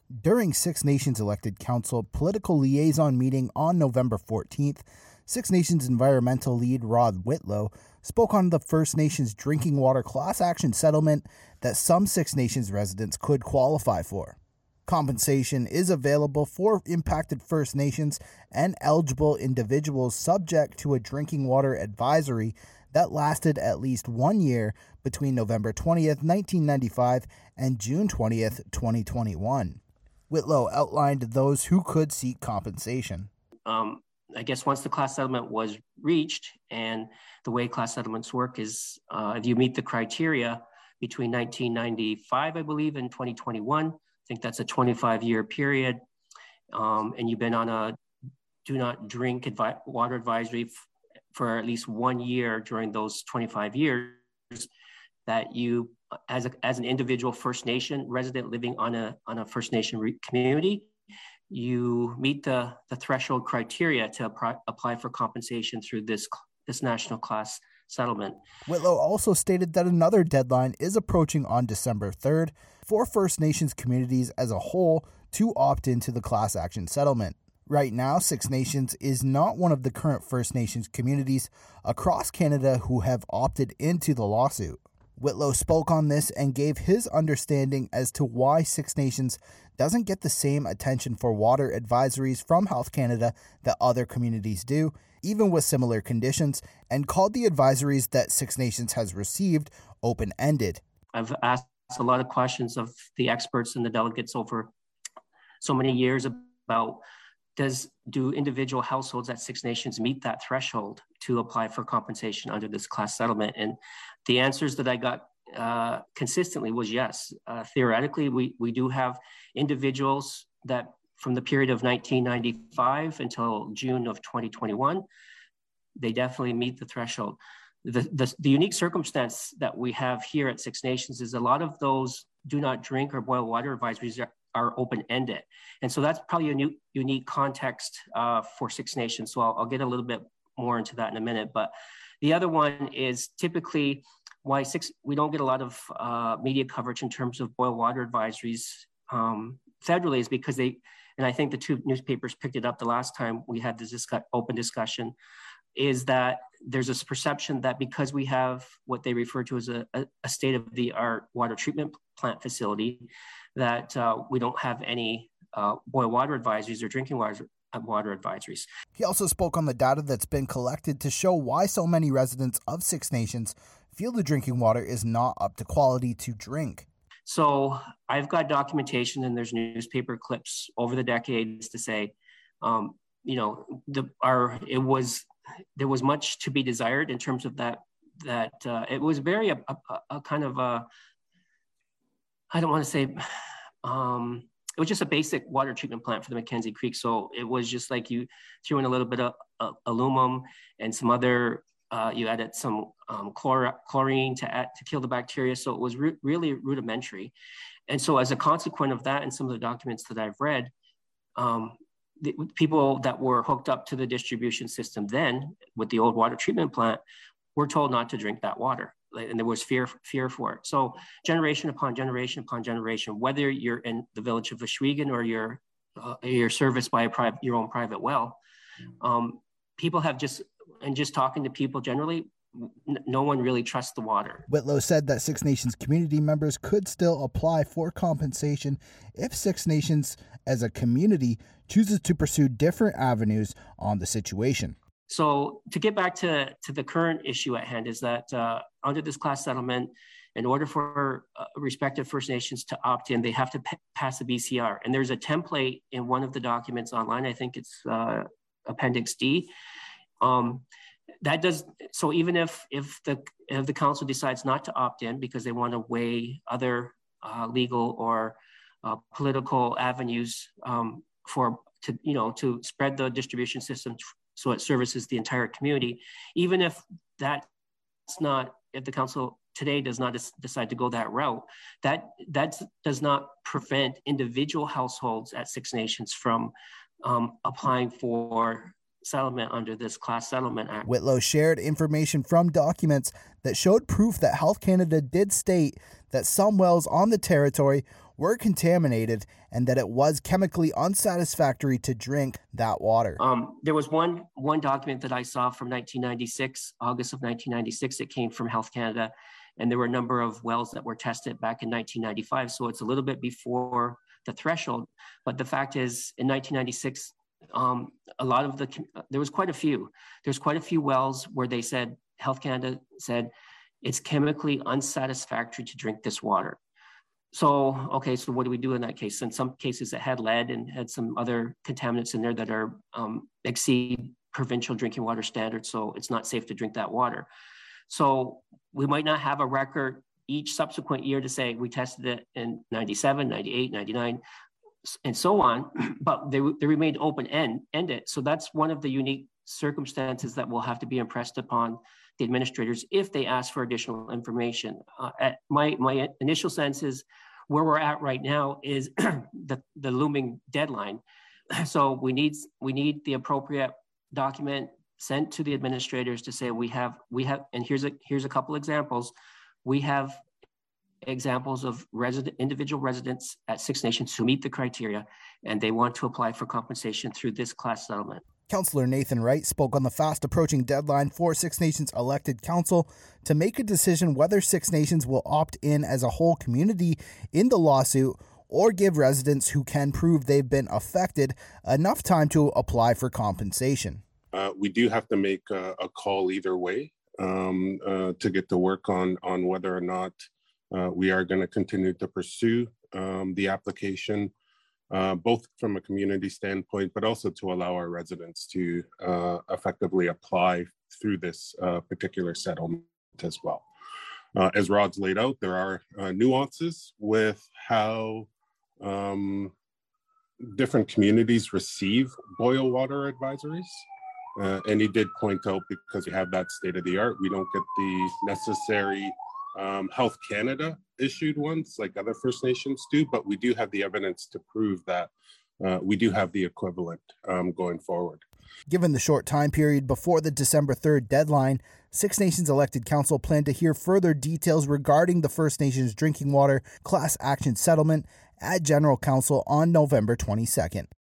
During Six Nations Elected Council political liaison meeting on November 14th, Six Nations environmental lead Rod Whitlow spoke on the First Nations drinking water class action settlement that some Six Nations residents could qualify for. Compensation is available for impacted First Nations and eligible individuals subject to a drinking water advisory that lasted at least 1 year between November 20th, 1995 and June 20th, 2021. Whitlow outlined those who could seek compensation. I guess once the class settlement was reached, and the way class settlements work is if you meet the criteria between 1995, I believe, and 2021, I think that's a 25-year period, and you've been on a do not drink water advisory for at least 1 year during those 25 years, that you, as an individual First Nation resident living on a First Nation community, you meet the threshold criteria to apply for compensation through this national class settlement. Whitlow also stated that another deadline is approaching on December 3rd for First Nations communities as a whole to opt into the class action settlement. Right now, Six Nations is not one of the current First Nations communities across Canada who have opted into the lawsuit. Whitlow spoke on this and gave his understanding as to why Six Nations doesn't get the same attention for water advisories from Health Canada that other communities do, even with similar conditions, and called the advisories that Six Nations has received open-ended. I've asked a lot of questions of the experts and the delegates over so many years about do individual households at Six Nations meet that threshold to apply for compensation under this class settlement? And the answers that I got consistently was yes. Theoretically, we do have individuals that from the period of 1995 until June of 2021, they definitely meet the threshold. The unique circumstance that we have here at Six Nations is a lot of those do not drink or boil water advisories are open-ended. And so that's probably a unique context for Six Nations. So I'll get a little bit more into that in a minute. But the other one is typically why we don't get a lot of media coverage in terms of boil water advisories federally is because and I think the two newspapers picked it up the last time we had this open discussion, is that there's this perception that because we have what they refer to as a state-of-the-art water treatment plant facility, that we don't have any boil water advisories or drinking water advisories. He also spoke on the data that's been collected to show why so many residents of Six Nations feel the drinking water is not up to quality to drink. So I've got documentation, and there's newspaper clips over the decades to say, there was much to be desired in terms of that it was very a kind of a, I don't want to say, it was just a basic water treatment plant for the Mackenzie Creek. So it was just like you threw in a little bit of aluminum and some other, you added some chlorine to kill the bacteria. So it was really rudimentary. And so as a consequence of that, and some of the documents that I've read, the people that were hooked up to the distribution system then with the old water treatment plant were told not to drink that water. And there was fear for it. So generation upon generation upon generation, whether you're in the village of Ohsweken or you're serviced by your own private well, people have just talking to people generally, no one really trusts the water. Whitlow said that Six Nations community members could still apply for compensation if Six Nations as a community chooses to pursue different avenues on the situation. So to get back to the current issue at hand is that under this class settlement, in order for respective First Nations to opt in, they have to pass a BCR. And there's a template in one of the documents online. I think it's Appendix D. So even if the council decides not to opt in because they want to weigh other legal or political avenues to spread the distribution system so it services the entire community, even if if the council today does not decide to go that route, that does not prevent individual households at Six Nations from applying for settlement under this class settlement act. Whitlow shared information from documents that showed proof that Health Canada did state that some wells on the territory were contaminated and that it was chemically unsatisfactory to drink that water. There was one document that I saw from 1996, August of 1996. It came from Health Canada, and there were a number of wells that were tested back in 1995. So it's a little bit before the threshold. But the fact is, in 1996, there was quite a few. There's quite a few wells where they said, Health Canada said, it's chemically unsatisfactory to drink this water. So, okay, so what do we do in that case? In some cases, it had lead and had some other contaminants in there that are exceed provincial drinking water standards, so it's not safe to drink that water. So we might not have a record each subsequent year to say we tested it in 97, 98, 99, and so on, but they remained open-ended. So that's one of the unique circumstances that will have to be impressed upon the administrators if they ask for additional information. My initial sense is where we're at right now is the looming deadline. So we need the appropriate document sent to the administrators to say we have, and here's a couple examples. We have examples of individual residents at Six Nations who meet the criteria and they want to apply for compensation through this class settlement. Councillor Nathan Wright spoke on the fast-approaching deadline for Six Nations elected council to make a decision whether Six Nations will opt in as a whole community in the lawsuit or give residents who can prove they've been affected enough time to apply for compensation. We do have to make a call either way to get to work on whether or not we are going to continue to pursue the application, both from a community standpoint, but also to allow our residents to effectively apply through this particular settlement as well. As Rod's laid out, there are nuances with how different communities receive boil water advisories. And he did point out, because we have that state of the art, we don't get the necessary Health Canada issued ones like other First Nations do, but we do have the evidence to prove that we do have the equivalent going forward. Given the short time period before the December 3rd deadline, Six Nations elected council plan to hear further details regarding the First Nations drinking water class action settlement at General Council on November 22nd.